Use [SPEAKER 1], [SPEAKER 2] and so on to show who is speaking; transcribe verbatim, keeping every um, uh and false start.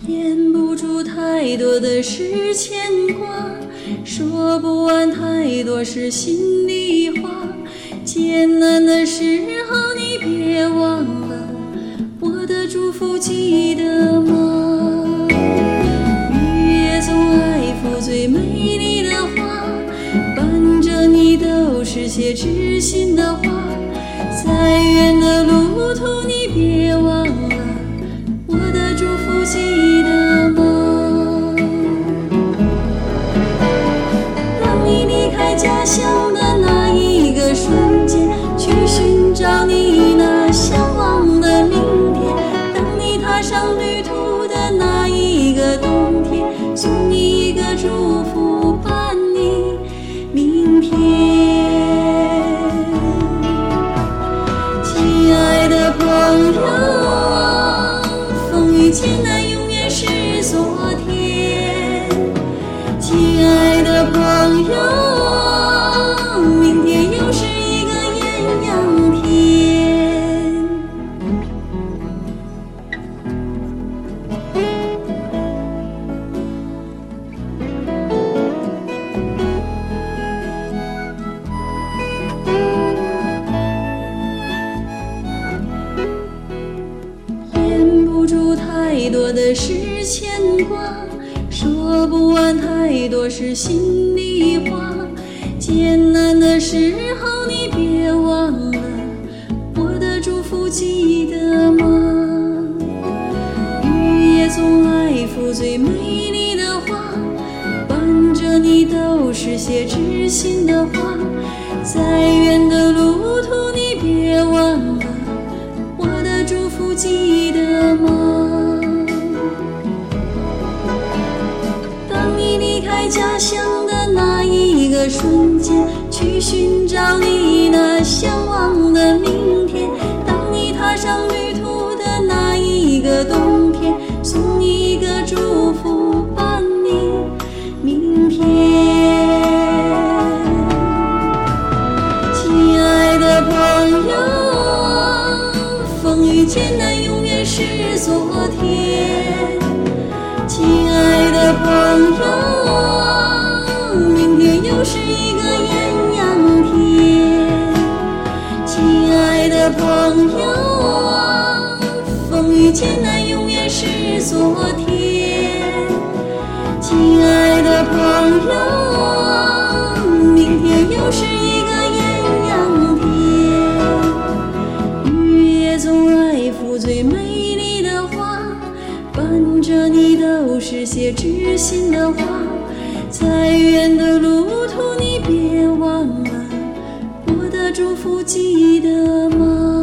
[SPEAKER 1] 掩不住太多的是牵挂，说不完太多是心里话。艰难的时候你别忘了我的祝福，记得吗？雨夜总爱附最美丽的花，伴着你都是些知心的话。再远的路途你别忘了我的祝福，记得吗？当你离开家乡的那一个瞬间，去寻找你那向往的明天，当你踏上旅途的那一个冬天，送你一个祝福，伴你明天。亲爱的朋友，风雨艰难永远是昨天。亲爱的朋友，明天又是一个艳阳天。掩不住太多的是牵挂，说不完太多是心里话。艰难的时候你别忘了我的祝福，记得吗？雨夜总爱附最美丽的花，伴着你都是些知心的话。再远的路途你别忘了我的祝福，记得吗？当你离开家乡的那一个瞬间，去寻找你那向往的明天，当你踏上旅途的那一个冬天，送你一个祝福，伴你明天。亲爱的朋友，风雨艰难永远是昨天。亲爱的朋友，明天又是一个艳阳天。亲爱的朋友，风雨艰难永远是昨天。亲爱的朋友，明天又是一个艳阳天。雨夜总爱附最美丽的花，伴着你都是些知心的话。再远的路途你别忘了我的祝福，记得吗？